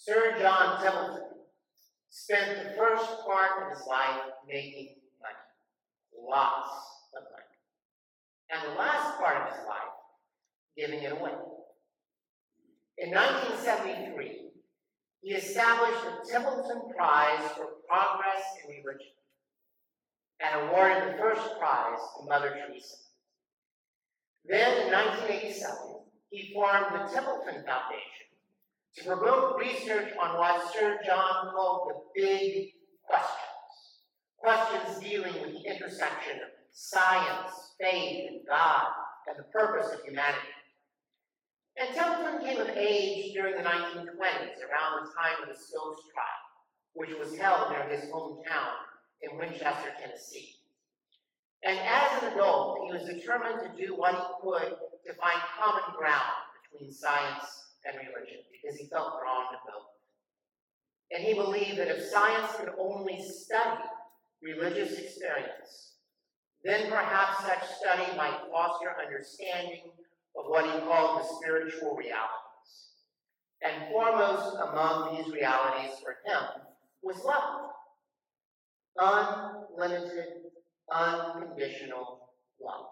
Sir John Templeton spent the first part of his life making money, lots of money, and the last part of his life giving it away. In 1973, he established the Templeton Prize for Progress in Religion and awarded the first prize to Mother Teresa. Then, in 1987, he formed the Templeton Foundation to promote research on what Sir John called the big questions dealing with the intersection of science, faith, and God, and the purpose of humanity. And Templeton came of age during the 1920s, around the time of the Stokes trial, which was held near his hometown in Winchester, Tennessee. And as an adult, he was determined to do what he could to find common ground between science and religion, because he felt drawn to both. And he believed that if science could only study religious experience, then perhaps such study might foster understanding of what he called the spiritual realities. And foremost among these realities for him was love. Unlimited, unconditional love.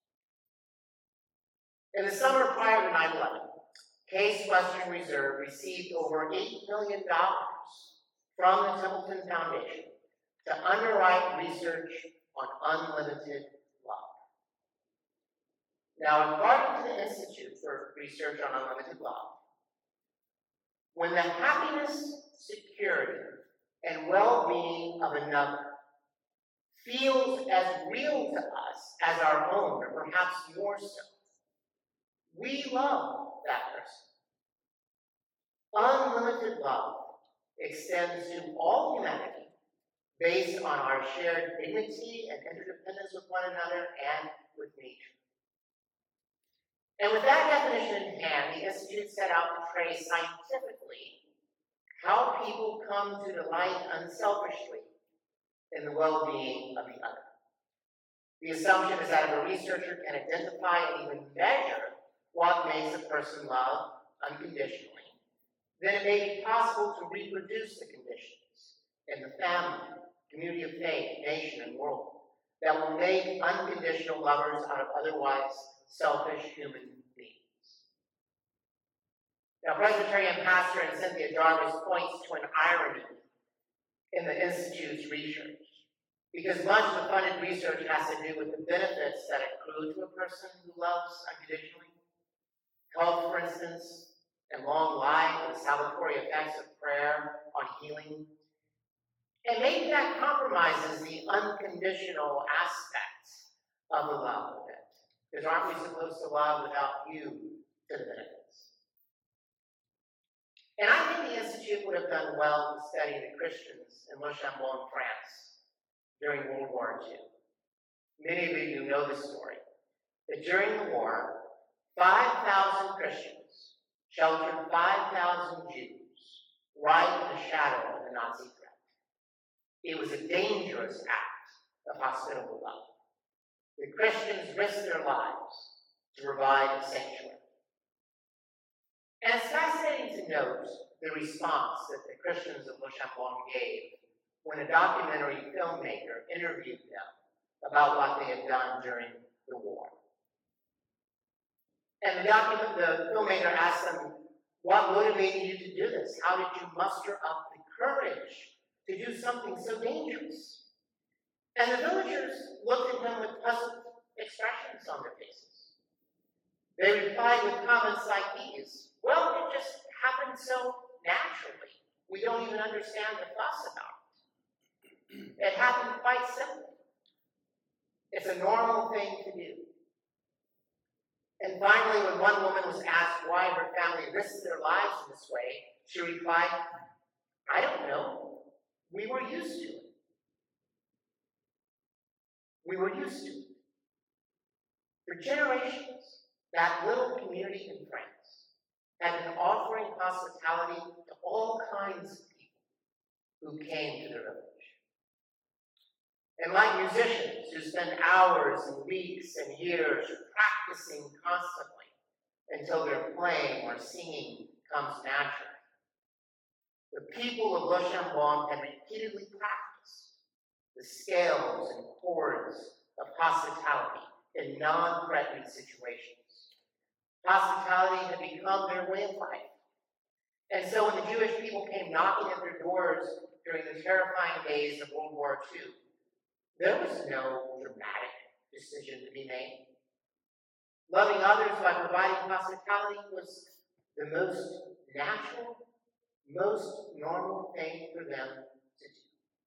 In the summer prior to 9/11, Case Western Reserve received over $8 million from the Templeton Foundation to underwrite research on unlimited love. Now, according to the Institute for Research on Unlimited Love, when the happiness, security, and well-being of another feels as real to us as our own, or perhaps more so, we love that person. Unlimited love extends to all humanity based on our shared dignity and interdependence with one another and with nature. And with that definition in hand, the Institute set out to trace scientifically how people come to delight unselfishly in the well-being of the other. The assumption is that if a researcher can identify and even measure what makes a person love unconditionally, then it may be possible to reproduce the conditions in the family, community of faith, nation, and world that will make unconditional lovers out of otherwise selfish human beings. Now, Presbyterian pastor and Cynthia Jarvis points to an irony in the Institute's research, because much of the funded research has to do with the benefits that accrue to a person who loves unconditionally. Health, for instance, and long life, and the salutary effects of prayer on healing. And maybe that compromises the unconditional aspects of the love of it. Because aren't we supposed to love without view to the benefits? And I think the Institute would have done well to study the Christians in Le Chambon, France, during World War II. Many of you know the story. That during the war, 5,000 Christians sheltered 5,000 Jews right in the shadow of the Nazi threat. It was a dangerous act of hospitable love. The Christians risked their lives to provide a sanctuary. And it's fascinating to note the response that the Christians of Le Chambon gave when a documentary filmmaker interviewed them about what they had done during the war. And the filmmaker asked them, what motivated you to do this? How did you muster up the courage to do something so dangerous? And the villagers looked at them with puzzled expressions on their faces. They replied with comments like these, well, it just happened so naturally. We don't even understand the fuss about it. It happened quite simply. It's a normal thing to do. And finally, when one woman was asked why her family risked their lives in this way, she replied, I don't know. We were used to it. We were used to it. For generations, that little community in France had been offering hospitality to all kinds of people who came to their village. And like musicians who spend hours and weeks and years practicing constantly until their playing or singing comes naturally, The people of Le Chambon had repeatedly practiced the scales and chords of hospitality in non-threatening situations. Hospitality had become their way of life. And so when the Jewish people came knocking at their doors during the terrifying days of World War II, there was no dramatic decision to be made. Loving others by providing hospitality was the most natural, most normal thing for them to do.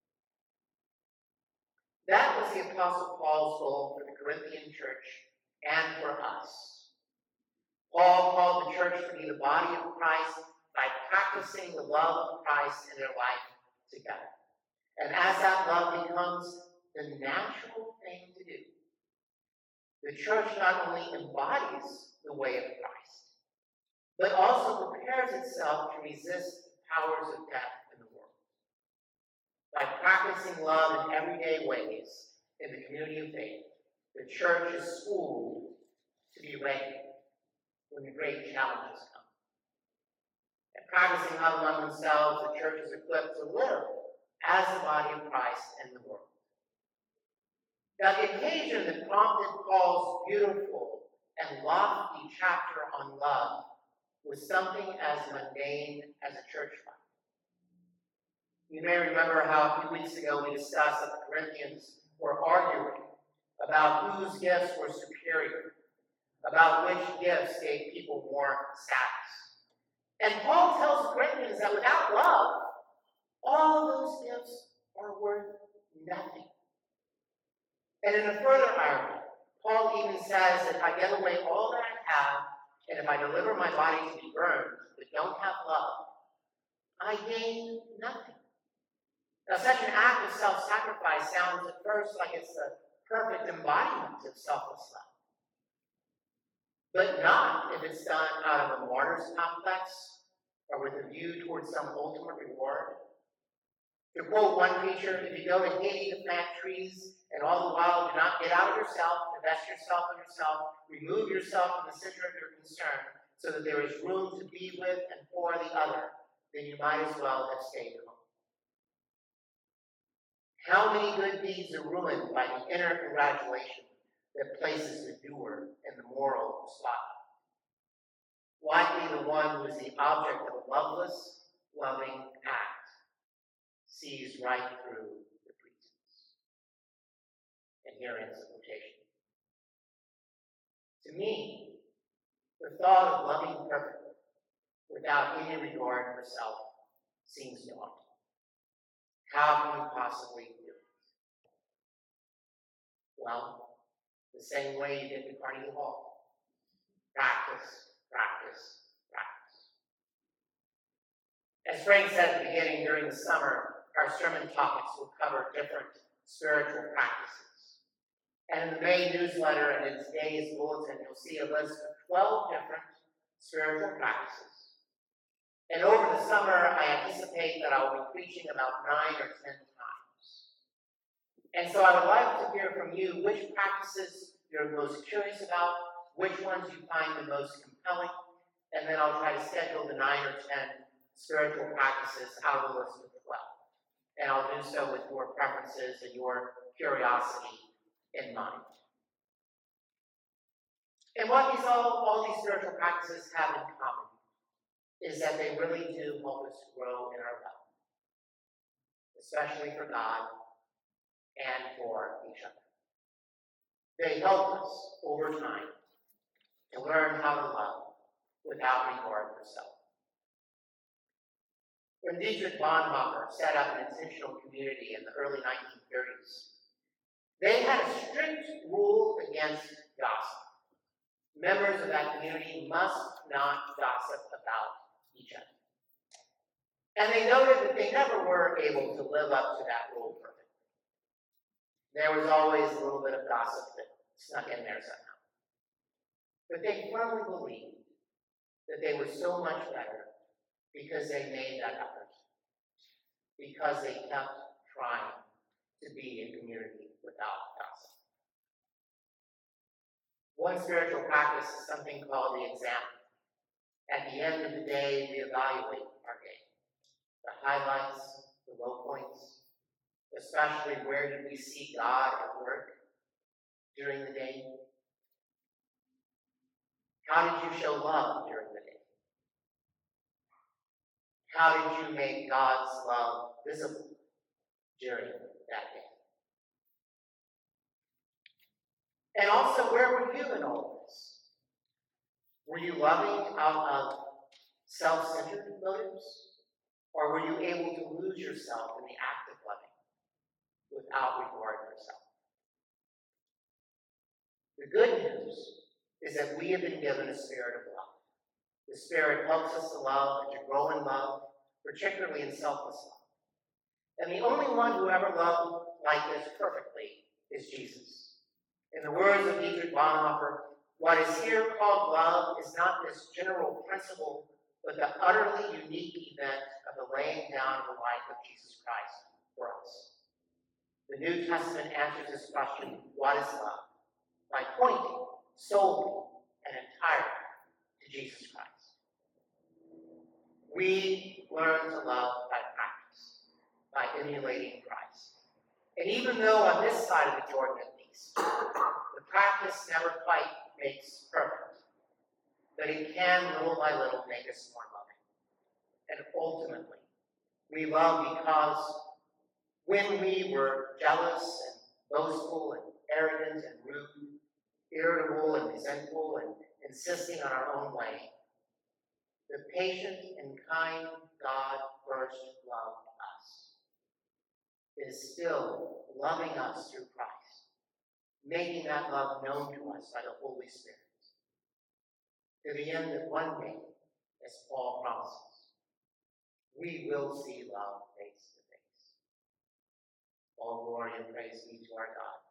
That was the Apostle Paul's goal for the Corinthian church and for us. Paul called the church to be the body of Christ by practicing the love of Christ in their life together. And as that love becomes the natural thing to do, the church not only embodies the way of Christ, but also prepares itself to resist the powers of death in the world. By practicing love in everyday ways in the community of faith, the church is schooled to be ready when the great challenges come. And practicing love among themselves, the church is equipped to live as the body of Christ in the world. Now, the occasion that prompted Paul's beautiful and lofty chapter on love was something as mundane as a church fire. You may remember how a few weeks ago we discussed that the Corinthians were arguing about whose gifts were superior, about which gifts gave people more status. And Paul tells the Corinthians that without love, all of those gifts are worth nothing. And in a further irony, Paul even says that if I give away all that I have, and if I deliver my body to be burned, but don't have love, I gain nothing. Now, such an act of self-sacrifice sounds at first like it's the perfect embodiment of selfless love. But not if it's done out of a martyr's complex or with a view towards some ultimate reward. To quote one preacher, if you go to Haiti to plant trees and all the while do not get out of yourself, invest yourself in yourself, remove yourself from the center of your concern so that there is room to be with and for the other, then you might as well have stayed home. How many good deeds are ruined by the inner congratulation that places the doer in the moral spotlight? Likely the one who is the object of a loveless, loving act sees right through the pretense. And here ends the quotation. To me, the thought of loving perfectly without any regard for self seems daunting. How can you possibly do it? Well, the same way you did in Carnegie Hall. Practice, practice, practice. As Frank said at the beginning, during the summer, our sermon topics will cover different spiritual practices. And in the May newsletter and in today's bulletin, you'll see a list of 12 different spiritual practices. And over the summer, I anticipate that I'll be preaching about 9 or 10 times. And so I would like to hear from you which practices you're most curious about, which ones you find the most compelling, and then I'll try to schedule the 9 or 10 spiritual practices out of the list of 12. And I'll do so with your preferences and your curiosity in mind. And what all these spiritual practices have in common is that they really do help us grow in our love, especially for God and for each other. They help us over time to learn how to love without regard for self. When Dietrich Bonhoeffer set up an intentional community in the early 1930s, they had a strict rule against gossip. Members of that community must not gossip about each other. And they noted that they never were able to live up to that rule perfectly. There was always a little bit of gossip that snuck in there somehow. But they firmly believed that they were so much better because they made that effort, because they kept trying to be a community without gossip. One spiritual practice is something called the exam. At the end of the day, we evaluate our day. The highlights, the low points, especially where did we see God at work during the day? How did you show love during the day? How did you make God's love visible during that day? And also, where were you in all of this? Were you loving out of self-centered motives? Or were you able to lose yourself in the act of loving without regard for self? The good news is that we have been given a spirit of love. The Spirit helps us to love and to grow in love, particularly in selfless love. And the only one who ever loved like this perfectly is Jesus. In the words of Dietrich Bonhoeffer, what is here called love is not this general principle, but the utterly unique event of the laying down of the life of Jesus Christ for us. The New Testament answers this question, what is love? By pointing solely and entirely to Jesus Christ. We learn to love by practice, by emulating Christ. And even though on this side of the Jordan at least, the practice never quite makes perfect, but it can little by little make us more loving. And ultimately, we love because when we were jealous and boastful and arrogant and rude, irritable and resentful and insisting on our own way, the patient and kind God first loved us, is still loving us through Christ, making that love known to us by the Holy Spirit, to the end that one day, as Paul promises, we will see love face to face. All glory and praise be to our God.